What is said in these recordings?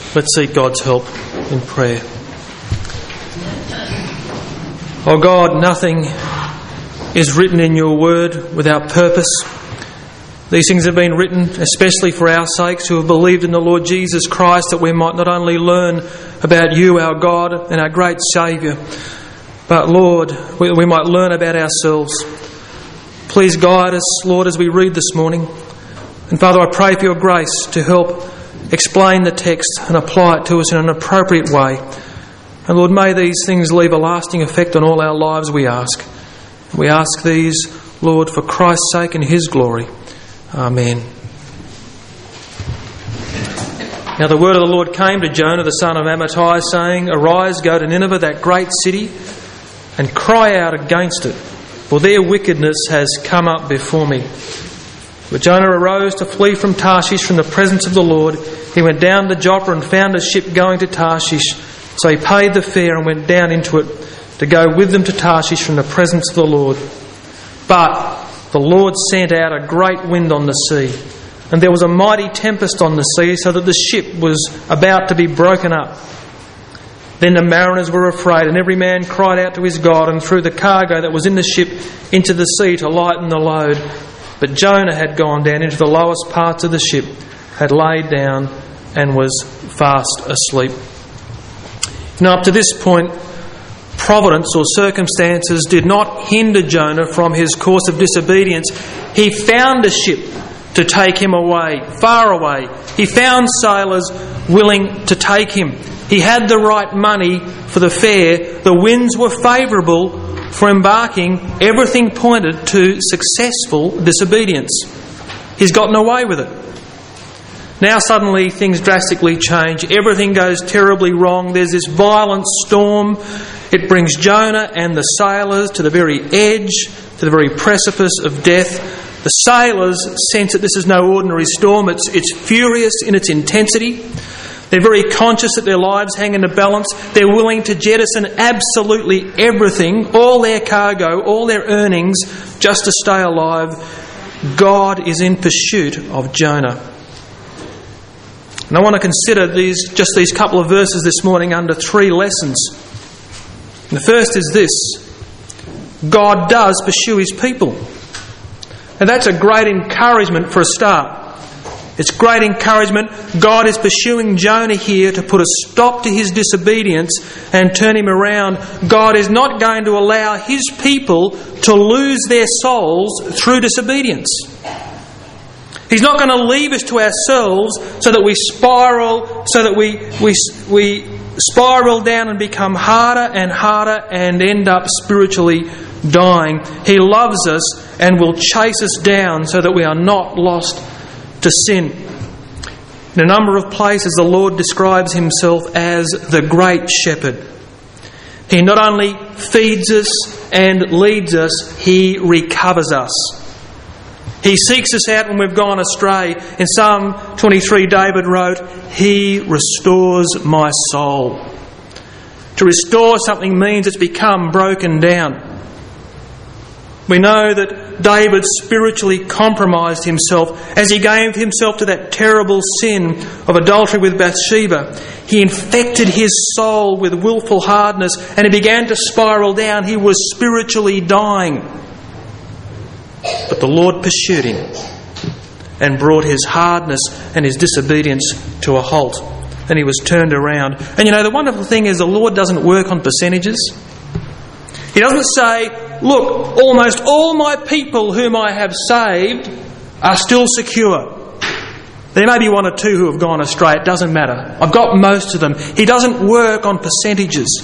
Let's seek God's help in prayer. Oh God, nothing is written in your word without purpose. These things have been written especially for our sakes who have believed in the Lord Jesus Christ, that we might not only learn about you, our God and our great Saviour, but Lord, we might learn about ourselves. Please guide us, Lord, as we read this morning. And Father, I pray for your grace to help explain the text and apply it to us in an appropriate way. And Lord, may these things leave a lasting effect on all our lives, we ask. We ask these, Lord, for Christ's sake and his glory. Amen. Now the word of the Lord came to Jonah, the son of Amittai, saying, "Arise, go to Nineveh, that great city, and cry out against it, for their wickedness has come up before me." But Jonah arose to flee from Tarshish, from the presence of the Lord. He went down to Joppa and found a ship going to Tarshish. So he paid the fare and went down into it to go with them to Tarshish from the presence of the Lord. But the Lord sent out a great wind on the sea, and there was a mighty tempest on the sea, so that the ship was about to be broken up. Then the mariners were afraid, and every man cried out to his God, and threw the cargo that was in the ship into the sea to lighten the load. But Jonah had gone down into the lowest parts of the ship, had laid down, and was fast asleep. Now, up to this point, providence or circumstances did not hinder Jonah from his course of disobedience. He found a ship to take him away, far away. He found sailors willing to take him. He had the right money for the fare. The winds were favourable for embarking. Everything pointed to successful disobedience. He's gotten away with it. Now suddenly things drastically change. Everything goes terribly wrong. There's this violent storm. It brings Jonah and the sailors to the very edge, to the very precipice of death. The sailors sense that this is no ordinary storm. It's furious in its intensity. They're very conscious that their lives hang in the balance. They're willing to jettison absolutely everything, all their cargo, all their earnings, just to stay alive. God is in pursuit of Jonah. And I want to consider these couple of verses this morning under three lessons. And the first is this: God does pursue his people. And that's a great encouragement for a start. It's great encouragement. God is pursuing Jonah here to put a stop to his disobedience and turn him around. God is not going to allow his people to lose their souls through disobedience. He's not going to leave us to ourselves so that we spiral down and become harder and harder and end up spiritually dying. He loves us and will chase us down so that we are not lost to sin. In a number of places, the Lord describes himself as the great shepherd. He not only feeds us and leads us, he recovers us. He seeks us out when we've gone astray. In Psalm 23, David wrote, "He restores my soul." To restore something means it's become broken down. We know that David spiritually compromised himself as he gave himself to that terrible sin of adultery with Bathsheba. He infected his soul with willful hardness and he began to spiral down. He was spiritually dying. But the Lord pursued him and brought his hardness and his disobedience to a halt. And he was turned around. And you know, the wonderful thing is the Lord doesn't work on percentages. He doesn't say, "Look, almost all my people whom I have saved are still secure. There may be one or two who have gone astray. It doesn't matter. I've got most of them." He doesn't work on percentages.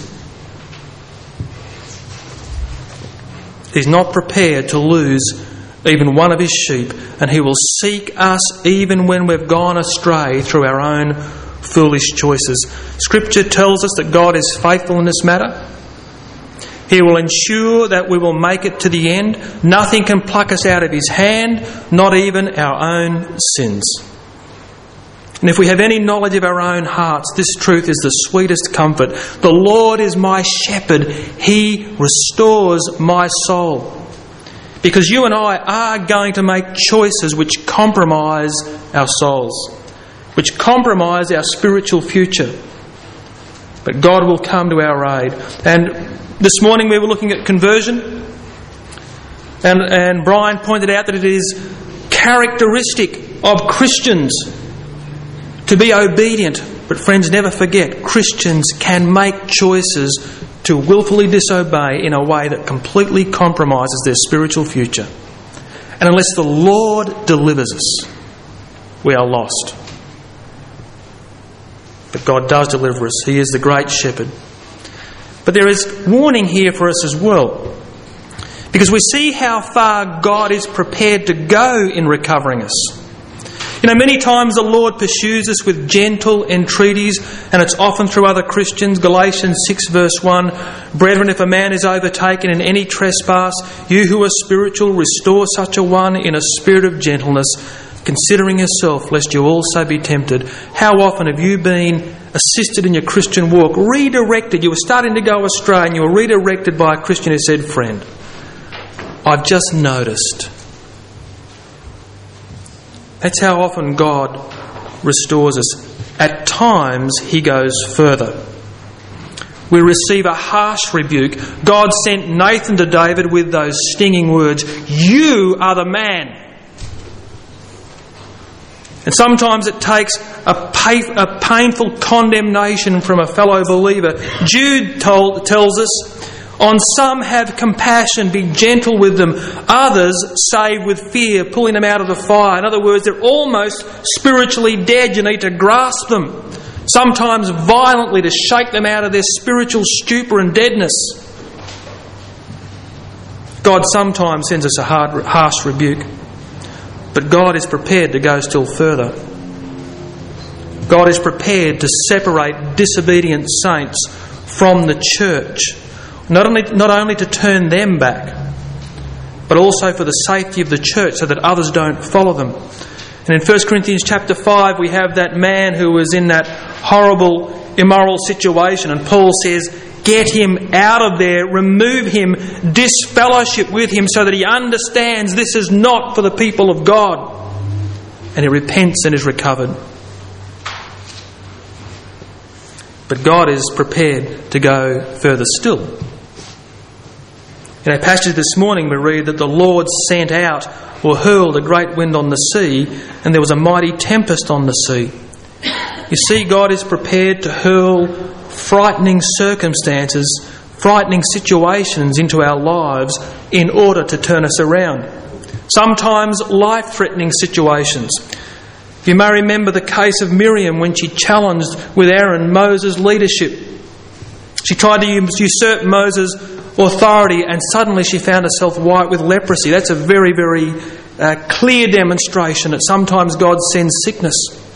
He's not prepared to lose even one of his sheep, and he will seek us even when we've gone astray through our own foolish choices. Scripture tells us that God is faithful in this matter. He will ensure that we will make it to the end. Nothing can pluck us out of his hand, not even our own sins. And if we have any knowledge of our own hearts, this truth is the sweetest comfort. The Lord is my shepherd. He restores my soul. Because you and I are going to make choices which compromise our souls. which compromise our spiritual future. But God will come to our aid. And this morning we were looking at conversion, and Brian pointed out that it is characteristic of Christians to be obedient. But friends, never forget, Christians can make choices to willfully disobey in a way that completely compromises their spiritual future. And unless the Lord delivers us, we are lost. But God does deliver us. He is the great shepherd. But there is warning here for us as well, because we see how far God is prepared to go in recovering us. You know, many times the Lord pursues us with gentle entreaties, and it's often through other Christians. Galatians 6 verse 1, "Brethren, if a man is overtaken in any trespass, you who are spiritual, restore such a one in a spirit of gentleness, considering yourself, lest you also be tempted." How often have you been assisted in your Christian walk, redirected? You were starting to go astray and you were redirected by a Christian who said, "Friend, I've just noticed." That's how often God restores us. At times, He goes further. We receive a harsh rebuke. God sent Nathan to David with those stinging words, "You are the man." And sometimes it takes a painful condemnation from a fellow believer. Jude tells us, "On some have compassion, be gentle with them. Others save with fear, pulling them out of the fire." In other words, they're almost spiritually dead. You need to grasp them, sometimes violently, to shake them out of their spiritual stupor and deadness. God sometimes sends us a harsh rebuke, but God is prepared to go still further. God is prepared to separate disobedient saints from the church. Not only to turn them back, but also for the safety of the church so that others don't follow them. And in 1 Corinthians chapter 5 we have that man who was in that horrible, immoral situation, and Paul says, "Get him out of there, remove him, disfellowship with him so that he understands this is not for the people of God." And he repents and is recovered. But God is prepared to go further still. In our passage this morning we read that the Lord sent out or hurled a great wind on the sea, and there was a mighty tempest on the sea. You see, God is prepared to hurl frightening circumstances, frightening situations into our lives in order to turn us around. Sometimes life-threatening situations. You may remember the case of Miriam when she challenged with Aaron Moses' leadership. She tried to usurp Moses' authority, and suddenly she found herself white with leprosy. That's a very, very clear demonstration that sometimes God sends sickness.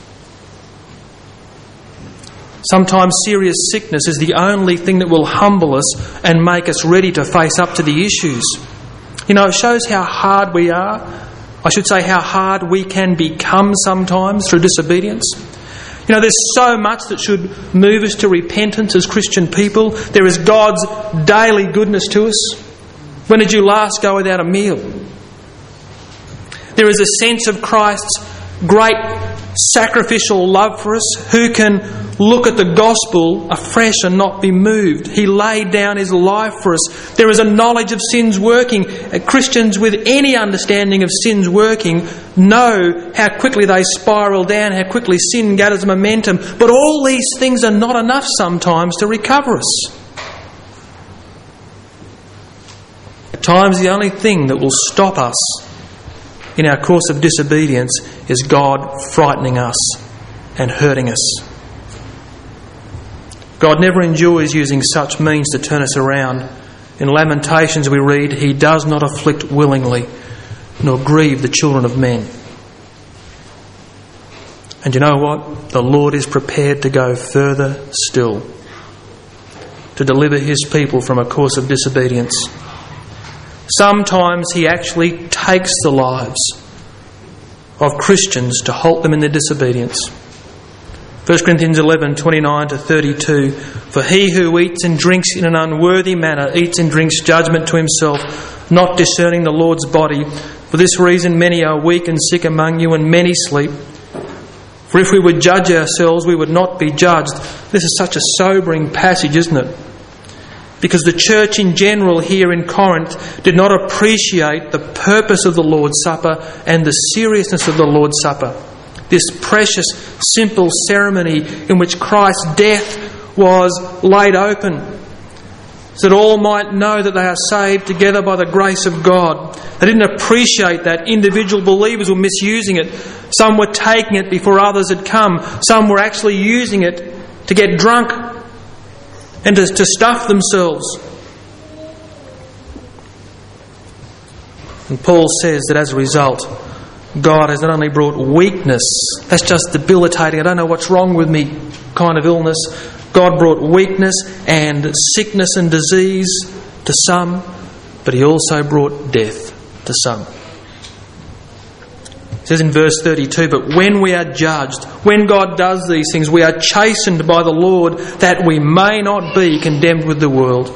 Sometimes serious sickness is the only thing that will humble us and make us ready to face up to the issues. You know, it shows how hard we are. I should say how hard we can become sometimes through disobedience. You know, there's so much that should move us to repentance as Christian people. There is God's daily goodness to us. When did you last go without a meal? There is a sense of Christ's great sacrificial love for us. Who can look at the gospel afresh and not be moved? He laid down His life for us. There is a knowledge of sin's working. Christians with any understanding of sin's working know how quickly they spiral down, how quickly sin gathers momentum. But all these things are not enough sometimes to recover us. At times the only thing that will stop us in our course of disobedience is God frightening us and hurting us. God never enjoys using such means to turn us around. In Lamentations we read, He does not afflict willingly, nor grieve the children of men. And you know what? The Lord is prepared to go further still, to deliver His people from a course of disobedience. Sometimes He actually takes the lives of Christians to halt them in their disobedience. 1 Corinthians 11:29-32, "For he who eats and drinks in an unworthy manner eats and drinks judgment to himself, not discerning the Lord's body. For this reason many are weak and sick among you, and many sleep. For if we would judge ourselves, we would not be judged. This is such a sobering passage, isn't it? Because the church in general here in Corinth did not appreciate the purpose of the Lord's Supper and the seriousness of the Lord's Supper. This precious, simple ceremony in which Christ's death was laid open, so that all might know that they are saved together by the grace of God. They didn't appreciate that. Individual believers were misusing it. Some were taking it before others had come. Some were actually using it to get drunk and to stuff themselves. And Paul says that as a result, God has not only brought weakness, that's just debilitating, I don't know what's wrong with me kind of illness. God brought weakness and sickness and disease to some, but He also brought death to some. It says in verse 32, but when we are judged, when God does these things, we are chastened by the Lord, that we may not be condemned with the world.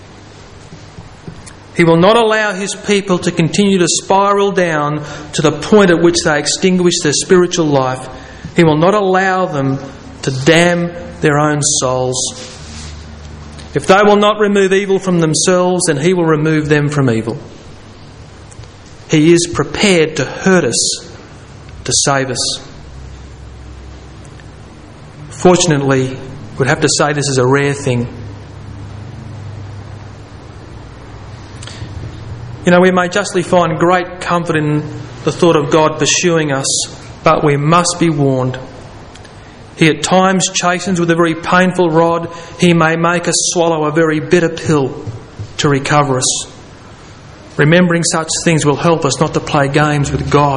He will not allow His people to continue to spiral down to the point at which they extinguish their spiritual life. He will not allow them to damn their own souls. If they will not remove evil from themselves, then He will remove them from evil. He is prepared to hurt us, to save us. Fortunately, we'd have to say this is a rare thing. You know, we may justly find great comfort in the thought of God pursuing us, but we must be warned. He at times chastens with a very painful rod. He may make us swallow a very bitter pill to recover us. Remembering such things will help us not to play games with God.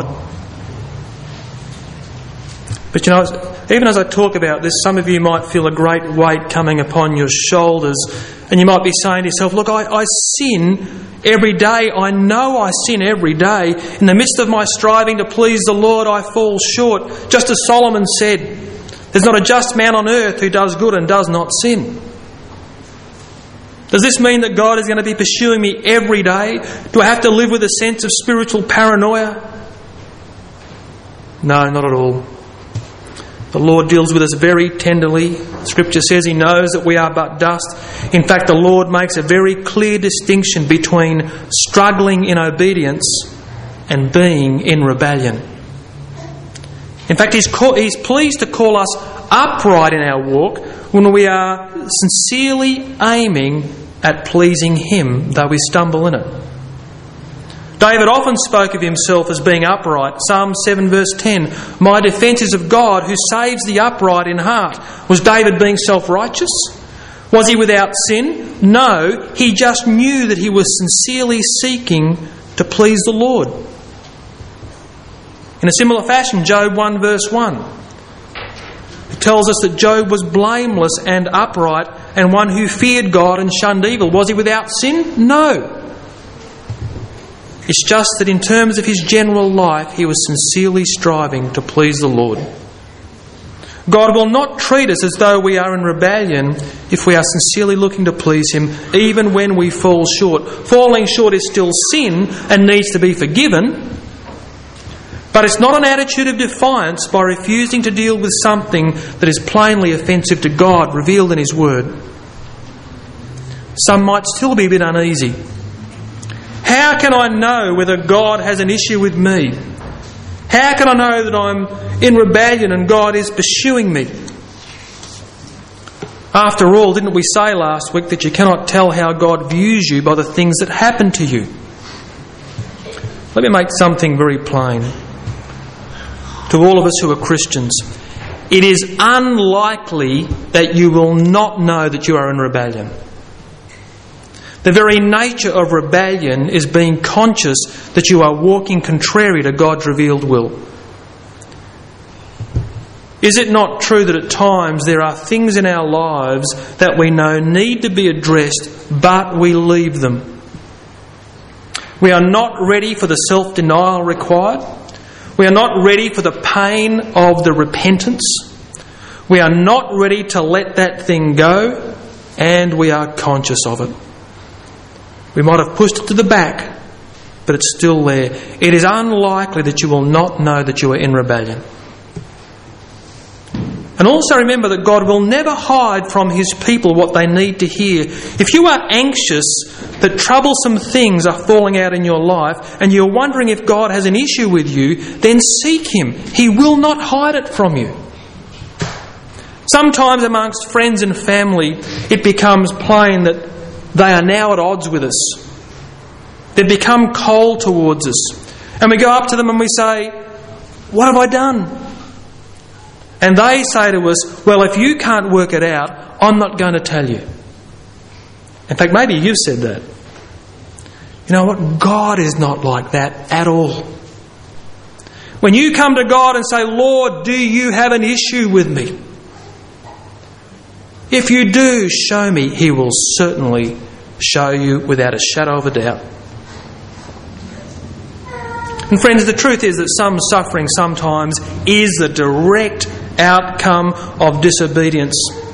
But you know, even as I talk about this, some of you might feel a great weight coming upon your shoulders, and you might be saying to yourself, look, I sin every day. I know I sin every day. In the midst of my striving to please the Lord, I fall short. Just as Solomon said, there's not a just man on earth who does good and does not sin. Does this mean that God is going to be pursuing me every day? Do I have to live with a sense of spiritual paranoia? No, not at all. The Lord deals with us very tenderly. Scripture says He knows that we are but dust. In fact, the Lord makes a very clear distinction between struggling in obedience and being in rebellion. In fact, He's pleased to call us upright in our walk when we are sincerely aiming at pleasing Him, though we stumble in it. David often spoke of himself as being upright. Psalm 7 verse 10, my defence is of God who saves the upright in heart. Was David being self-righteous? Was he without sin? No, he just knew that he was sincerely seeking to please the Lord. In a similar fashion, Job 1 verse 1. It tells us that Job was blameless and upright and one who feared God and shunned evil. Was he without sin? No. It's just that in terms of his general life, he was sincerely striving to please the Lord. God will not treat us as though we are in rebellion if we are sincerely looking to please Him, even when we fall short. Falling short is still sin and needs to be forgiven. But it's not an attitude of defiance by refusing to deal with something that is plainly offensive to God, revealed in His Word. Some might still be a bit uneasy. How can I know whether God has an issue with me? How can I know that I'm in rebellion and God is pursuing me? After all, didn't we say last week that you cannot tell how God views you by the things that happen to you? Let me make something very plain. To all of us who are Christians, it is unlikely that you will not know that you are in rebellion. The very nature of rebellion is being conscious that you are walking contrary to God's revealed will. Is it not true that at times there are things in our lives that we know need to be addressed, but we leave them? We are not ready for the self-denial required. We are not ready for the pain of the repentance. We are not ready to let that thing go, and we are conscious of it. We might have pushed it to the back, but it's still there. It is unlikely that you will not know that you are in rebellion. And also remember that God will never hide from his people what they need to hear. If you are anxious that troublesome things are falling out in your life and you're wondering if God has an issue with you, then seek him. He will not hide it from you. Sometimes amongst friends and family, it becomes plain that they are now at odds with us. They've become cold towards us. And we go up to them and we say, "What have I done?" And they say to us, "Well, if you can't work it out, I'm not going to tell you." In fact, maybe you've said that. You know what? God is not like that at all. When you come to God and say, "Lord, do you have an issue with me?" If you do, show me. He will certainly show you without a shadow of a doubt. And friends, the truth is that some suffering sometimes is the direct outcome of disobedience.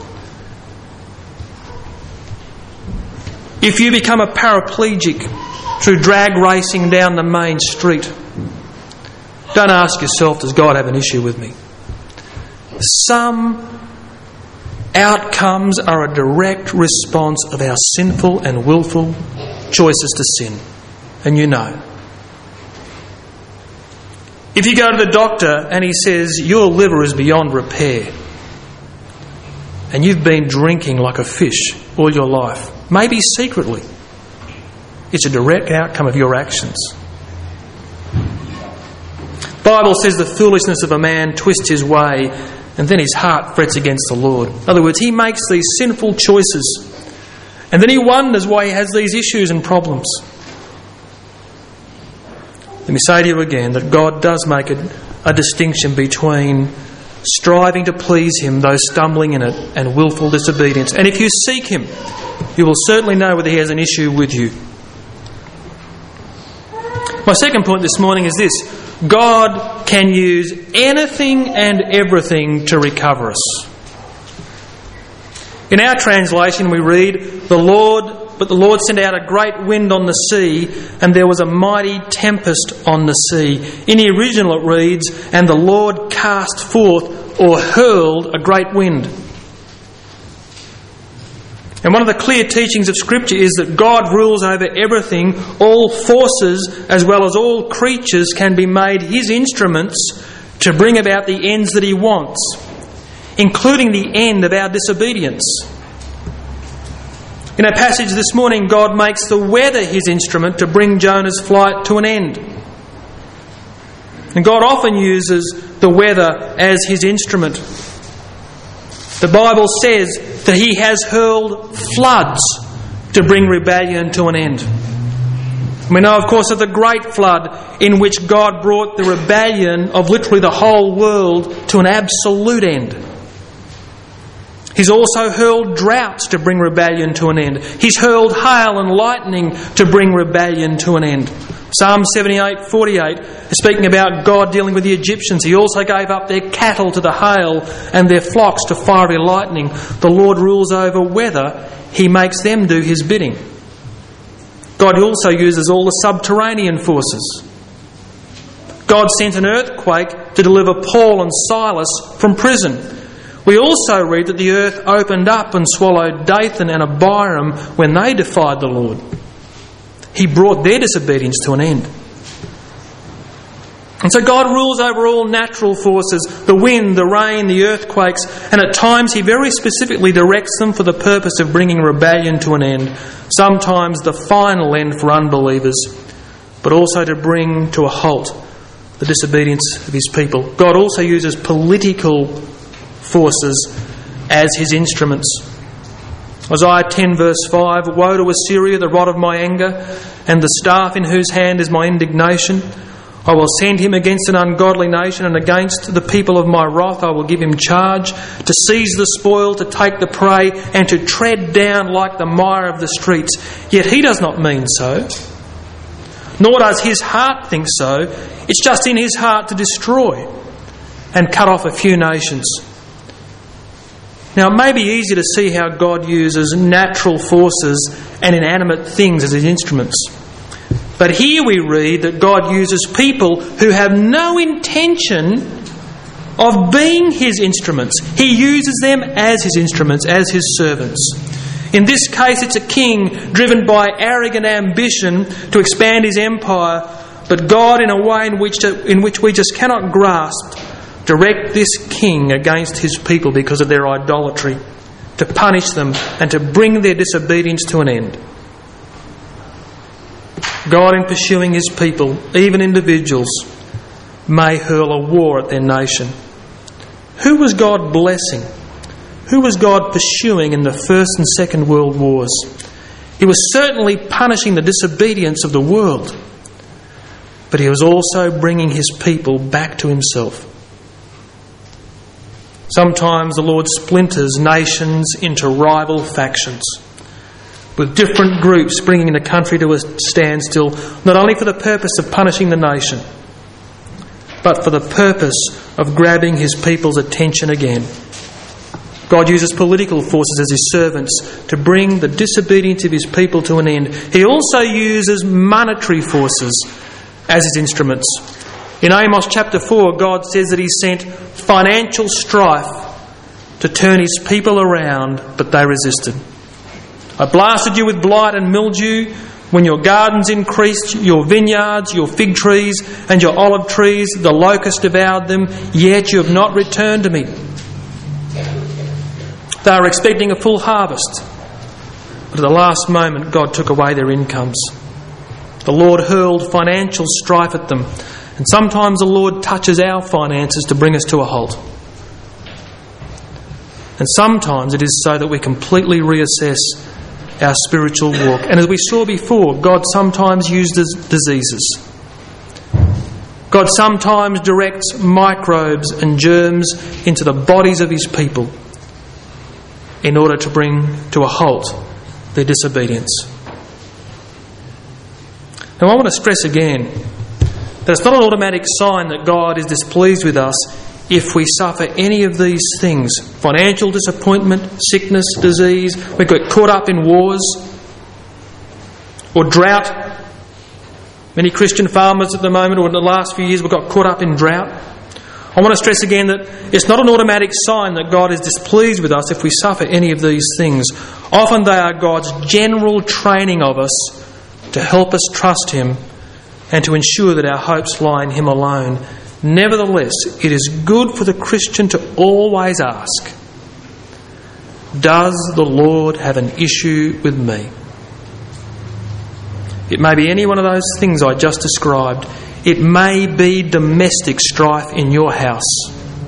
If you become a paraplegic through drag racing down the main street, don't ask yourself, "Does God have an issue with me?" Some outcomes are a direct response of our sinful and willful choices to sin. And you know. If you go to the doctor and he says, "Your liver is beyond repair," and you've been drinking like a fish all your life, maybe secretly, it's a direct outcome of your actions. The Bible says the foolishness of a man twists his way and then his heart frets against the Lord. In other words, he makes these sinful choices and then he wonders why he has these issues and problems. Let me say to you again that God does make a distinction between striving to please him, though stumbling in it, and willful disobedience. And if you seek him, you will certainly know whether he has an issue with you. My second point this morning is this: God can use anything and everything to recover us. In our translation we read, But the Lord sent out a great wind on the sea, and there was a mighty tempest on the sea. In the original it reads, "And the Lord cast forth," or hurled, "a great wind." And one of the clear teachings of Scripture is that God rules over everything. All forces, as well as all creatures, can be made his instruments to bring about the ends that he wants, including the end of our disobedience. In our passage this morning, God makes the weather his instrument to bring Jonah's flight to an end. And God often uses the weather as his instrument. The Bible says that he has hurled floods to bring rebellion to an end. We know, of course, of the great flood in which God brought the rebellion of literally the whole world to an absolute end. He's also hurled droughts to bring rebellion to an end. He's hurled hail and lightning to bring rebellion to an end. Psalm 78:48 is speaking about God dealing with the Egyptians. He also gave up their cattle to the hail and their flocks to fiery lightning. The Lord rules over weather. He makes them do his bidding. God also uses all the subterranean forces. God sent an earthquake to deliver Paul and Silas from prison. We also read that the earth opened up and swallowed Dathan and Abiram when they defied the Lord. He brought their disobedience to an end. And so God rules over all natural forces, the wind, the rain, the earthquakes, and at times he very specifically directs them for the purpose of bringing rebellion to an end, sometimes the final end for unbelievers, but also to bring to a halt the disobedience of his people. God also uses political forces as his instruments. Isaiah 10 verse 5, "Woe to Assyria, the rod of my anger, and the staff in whose hand is my indignation. I will send him against an ungodly nation, and against the people of my wrath I will give him charge, to seize the spoil, to take the prey, and to tread down like the mire of the streets. Yet he does not mean so, nor does his heart think so. It's just in his heart to destroy and cut off a few nations." Now, it may be easy to see how God uses natural forces and inanimate things as his instruments. But here we read that God uses people who have no intention of being his instruments. He uses them as his instruments, as his servants. In this case, it's a king driven by arrogant ambition to expand his empire, but God, in a way in which we just cannot grasp, direct this king against his people because of their idolatry, to punish them and to bring their disobedience to an end. God, in pursuing his people, even individuals, may hurl a war at their nation. Who was God blessing? Who was God pursuing in the First and Second World Wars? He was certainly punishing the disobedience of the world, but he was also bringing his people back to himself. Sometimes the Lord splinters nations into rival factions, with different groups bringing the country to a standstill, not only for the purpose of punishing the nation, but for the purpose of grabbing his people's attention again. God uses political forces as his servants to bring the disobedience of his people to an end. He also uses monetary forces as his instruments. In Amos chapter 4, God says that he sent financial strife to turn his people around, but they resisted. I blasted you with blight and mildew when your gardens increased, your vineyards, your fig trees and your olive trees, the locust devoured them, yet you have not returned to me. They were expecting a full harvest, but at the last moment God took away their incomes. The Lord hurled financial strife at them, and sometimes the Lord touches our finances to bring us to a halt. And sometimes it is so that we completely reassess our spiritual walk. And as we saw before, God sometimes uses diseases. God sometimes directs microbes and germs into the bodies of his people in order to bring to a halt their disobedience. Now I want to stress again that it's not an automatic sign that God is displeased with us if we suffer any of these things: financial disappointment, sickness, disease, we get caught up in wars or drought. Many Christian farmers at the moment, or in the last few years, we've got caught up in drought. I want to stress again that it's not an automatic sign that God is displeased with us if we suffer any of these things. Often they are God's general training of us to help us trust him and to ensure that our hopes lie in him alone. Nevertheless, it is good for the Christian to always ask, does the Lord have an issue with me? It may be any one of those things I just described. It may be domestic strife in your house.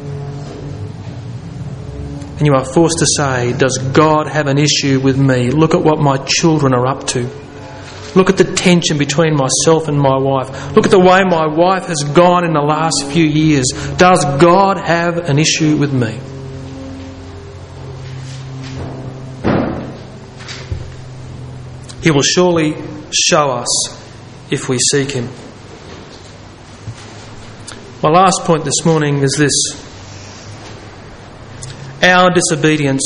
And you are forced to say, does God have an issue with me? Look at what my children are up to. Look at the tension between myself and my wife. Look at the way my wife has gone in the last few years. Does God have an issue with me? He will surely show us if we seek him. My last point this morning is this: our disobedience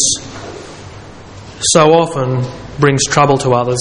so often brings trouble to others.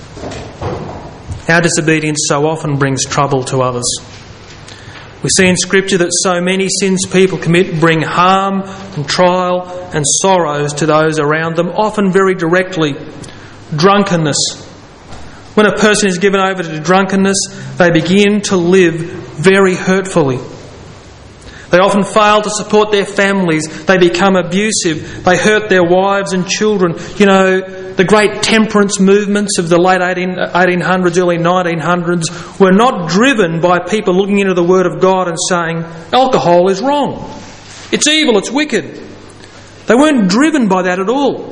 Our disobedience so often brings trouble to others. We see in Scripture that so many sins people commit bring harm and trial and sorrows to those around them, often very directly. Drunkenness. When a person is given over to drunkenness, they begin to live very hurtfully. They often fail to support their families. They become abusive. They hurt their wives and children. You know, the great temperance movements of the late 1800s, early 1900s were not driven by people looking into the Word of God and saying, alcohol is wrong. It's evil, it's wicked. They weren't driven by that at all.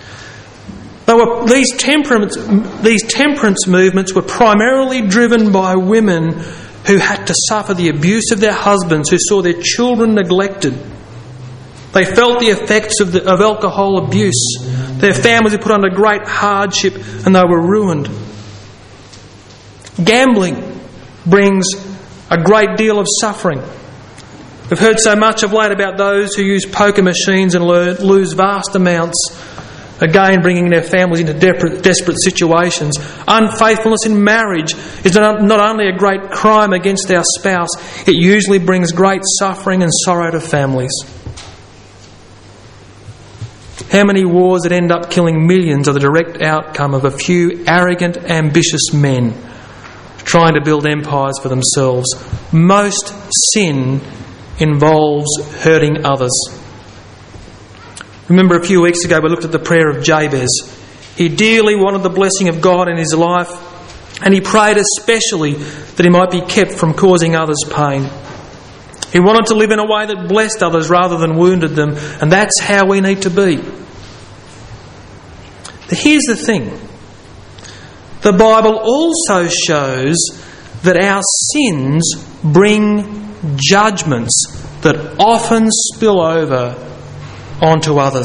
These temperance movements were primarily driven by women who had to suffer the abuse of their husbands, who saw their children neglected. They felt the effects of alcohol abuse. Their families were put under great hardship and they were ruined. Gambling brings a great deal of suffering. We've heard so much of late about those who use poker machines and lose vast amounts again bringing their families into desperate situations. Unfaithfulness in marriage is not only a great crime against our spouse, it usually brings great suffering and sorrow to families. How many wars that end up killing millions are the direct outcome of a few arrogant, ambitious men trying to build empires for themselves? Most sin involves hurting others. Remember a few weeks ago we looked at the prayer of Jabez. He dearly wanted the blessing of God in his life, and he prayed especially that he might be kept from causing others pain. He wanted to live in a way that blessed others rather than wounded them, and that's how we need to be. But here's the thing. The Bible also shows that our sins bring judgments that often spill over onto others.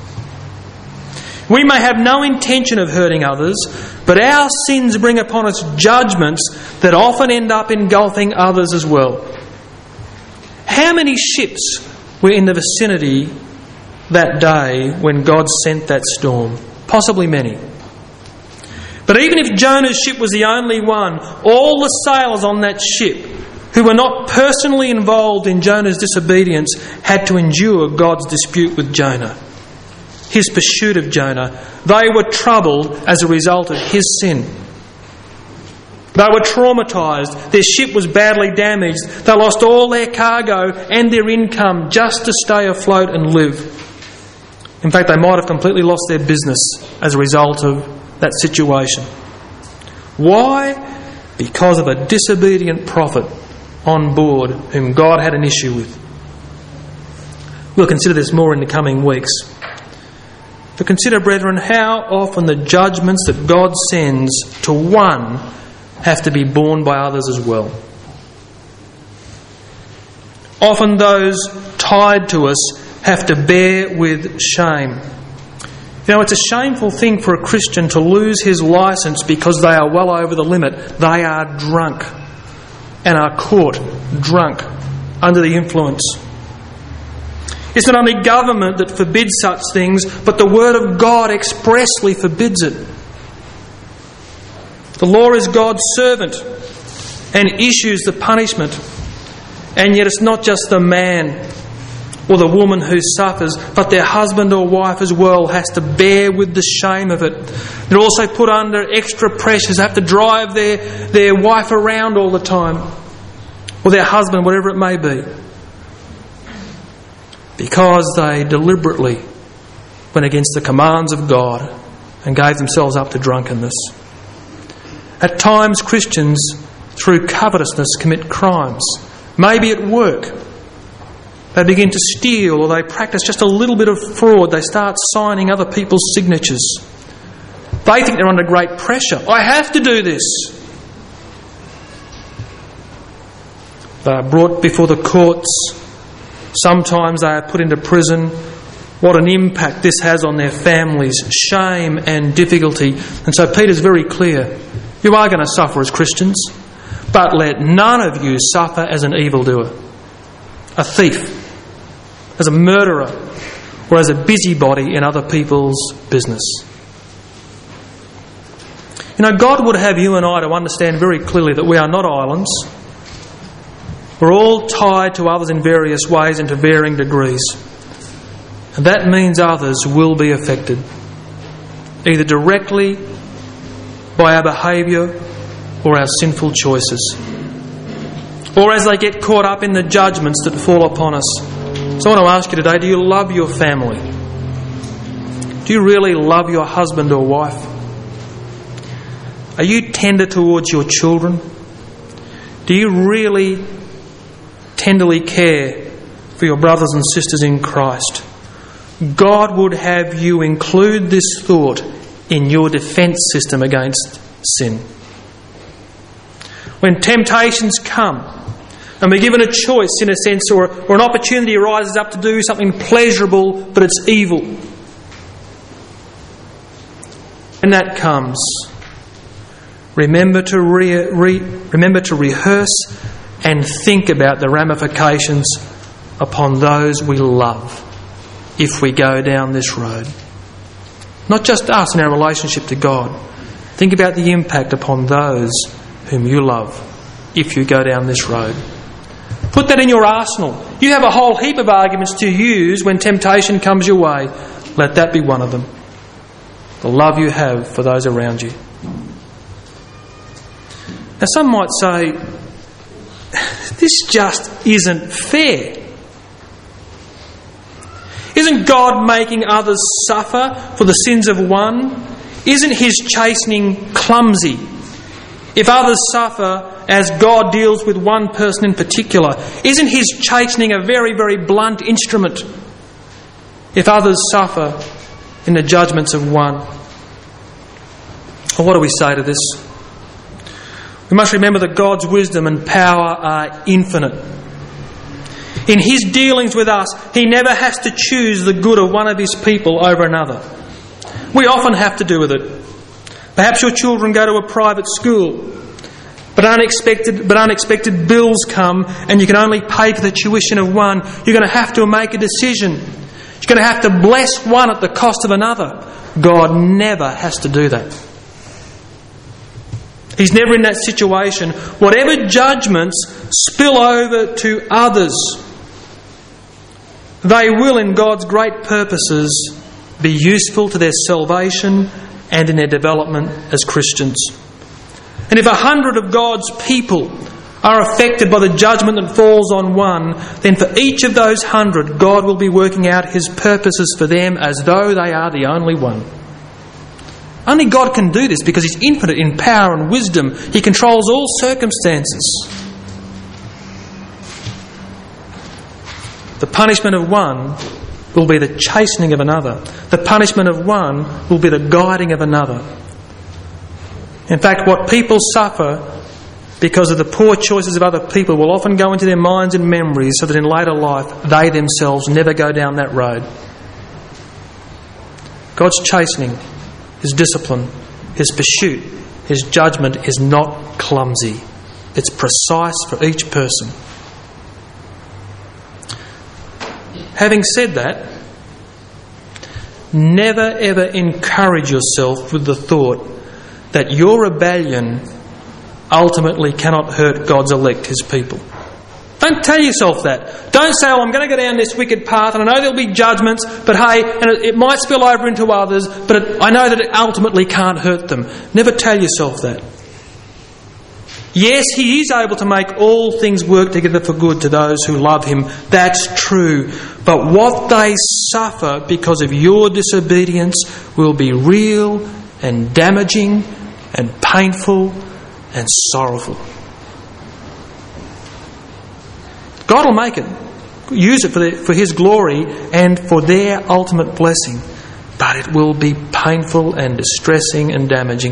We may have no intention of hurting others, but our sins bring upon us judgments that often end up engulfing others as well. How many ships were in the vicinity that day when God sent that storm? Possibly many. But even if Jonah's ship was the only one, all the sailors on that ship who were not personally involved in Jonah's disobedience had to endure God's dispute with Jonah, his pursuit of Jonah. They were troubled as a result of his sin. They were traumatised. Their ship was badly damaged. They lost all their cargo and their income just to stay afloat and live. In fact, they might have completely lost their business as a result of that situation. Why? Because of a disobedient prophet on board whom God had an issue with. We'll consider this more in the coming weeks. But consider, brethren, how often the judgments that God sends to one have to be borne by others as well. Often those tied to us have to bear with shame. You know, it's a shameful thing for a Christian to lose his licence because they are well over the limit. They are drunk and are caught drunk under the influence. It's not only government that forbids such things, but the Word of God expressly forbids it. The law is God's servant and issues the punishment. And yet it's not just the man or the woman who suffers, but their husband or wife as well has to bear with the shame of it. They're also put under extra pressures. They have to drive their wife around all the time, or their husband, whatever it may be, because they deliberately went against the commands of God and gave themselves up to drunkenness. At times, Christians, through covetousness, commit crimes. Maybe at work, they begin to steal, or they practice just a little bit of fraud. They start signing other people's signatures. They think they're under great pressure. I have to do this. They are brought before the courts. Sometimes they are put into prison. What an impact this has on their families. Shame and difficulty. And so Peter's very clear. You are going to suffer as Christians, but let none of you suffer as an evildoer, a thief, as a murderer, or as a busybody in other people's business. You know, God would have you and I to understand very clearly that we are not islands. We're all tied to others in various ways and to varying degrees. And that means others will be affected, either directly by our behaviour or our sinful choices, or as they get caught up in the judgments that fall upon us. So I want to ask you today, do you love your family? Do you really love your husband or wife? Are you tender towards your children? Do you really tenderly care for your brothers and sisters in Christ? God would have you include this thought in your defence system against sin. When temptations come, and we're given a choice in a sense, or an opportunity arises up to do something pleasurable, but it's evil. When that comes, remember to rehearse and think about the ramifications upon those we love if we go down this road. Not just us in our relationship to God. Think about the impact upon those whom you love if you go down this road. Put that in your arsenal. You have a whole heap of arguments to use when temptation comes your way. Let that be one of them. The love you have for those around you. Now some might say, this just isn't fair. Isn't God making others suffer for the sins of one? Isn't His chastening clumsy? If others suffer as God deals with one person in particular, isn't His chastening a very, very blunt instrument? If others suffer in the judgments of one. Well, what do we say to this? We must remember that God's wisdom and power are infinite. In His dealings with us, He never has to choose the good of one of His people over another. We often have to do with it. Perhaps your children go to a private school, but unexpected bills come and you can only pay for the tuition of one. You're going to have to make a decision. You're going to have to bless one at the cost of another. God never has to do that. He's never in that situation. Whatever judgments spill over to others, they will, in God's great purposes, be useful to their salvation and in their development as Christians. And if 100 of God's people are affected by the judgment that falls on one, then for each of those 100, God will be working out His purposes for them as though they are the only one. Only God can do this because He's infinite in power and wisdom. He controls all circumstances. The punishment of one will be the chastening of another. The punishment of one will be the guiding of another. In fact, what people suffer because of the poor choices of other people will often go into their minds and memories so that in later life they themselves never go down that road. God's chastening, His discipline, His pursuit, His judgment is not clumsy. It's precise for each person. Having said that, never ever encourage yourself with the thought that your rebellion ultimately cannot hurt God's elect, His people. Don't tell yourself that. Don't say, I'm going to go down this wicked path and I know there'll be judgments, but hey, and it might spill over into others, but I know that it ultimately can't hurt them. Never tell yourself that. Yes, He is able to make all things work together for good to those who love Him. That's true. But what they suffer because of your disobedience will be real and damaging and painful and sorrowful. God will make it. Use it for His glory and for their ultimate blessing. But it will be painful and distressing and damaging.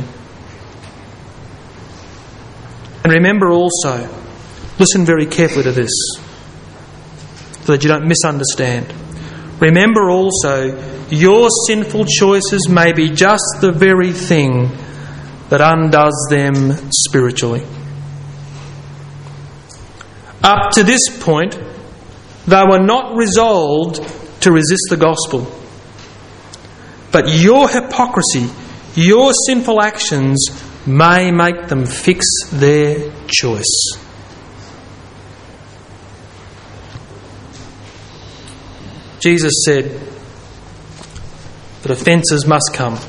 And remember also, listen very carefully to this, so that you don't misunderstand. Remember also, your sinful choices may be just the very thing that undoes them spiritually. Up to this point, they were not resolved to resist the gospel. But your hypocrisy, your sinful actions may make them fix their choice. Jesus said that offences must come,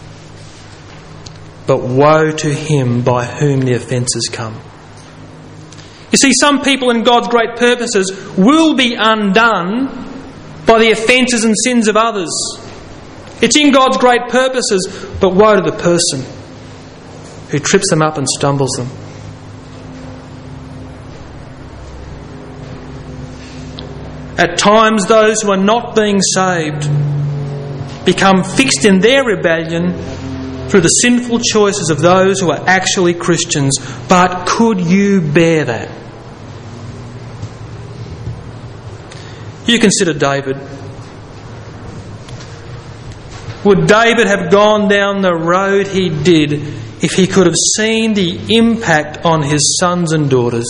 but woe to him by whom the offences come. You see, some people in God's great purposes will be undone by the offences and sins of others. It's in God's great purposes, but woe to the person who trips them up and stumbles them. At times, those who are not being saved become fixed in their rebellion through the sinful choices of those who are actually Christians. But could you bear that? You consider David. Would David have gone down the road he did if he could have seen the impact on his sons and daughters?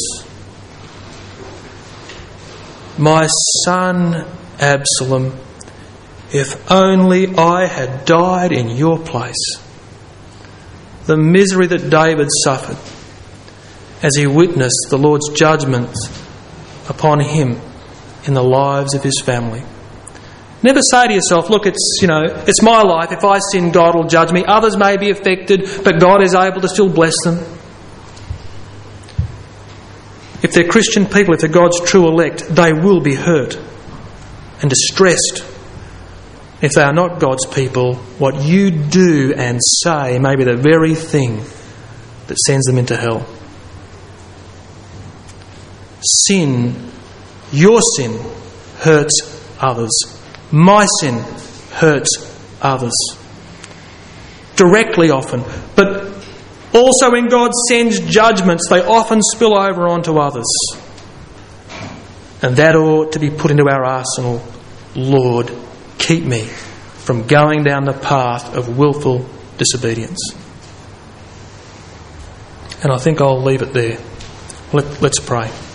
My son Absalom, If only I had died in your place. The misery that David suffered as he witnessed the Lord's judgment upon him in the lives of his family. Never say to yourself, look, it's my life. If I sin, God will judge me. Others may be affected, but God is able to still bless them. If they're Christian people, if they're God's true elect, they will be hurt and distressed. If they are not God's people, what you do and say may be the very thing that sends them into hell. Sin, your sin, hurts others. My sin hurts others. Directly often. But also when God sends judgments, they often spill over onto others. And that ought to be put into our arsenal. Lord, keep me from going down the path of willful disobedience. And I think I'll leave it there. Let's pray.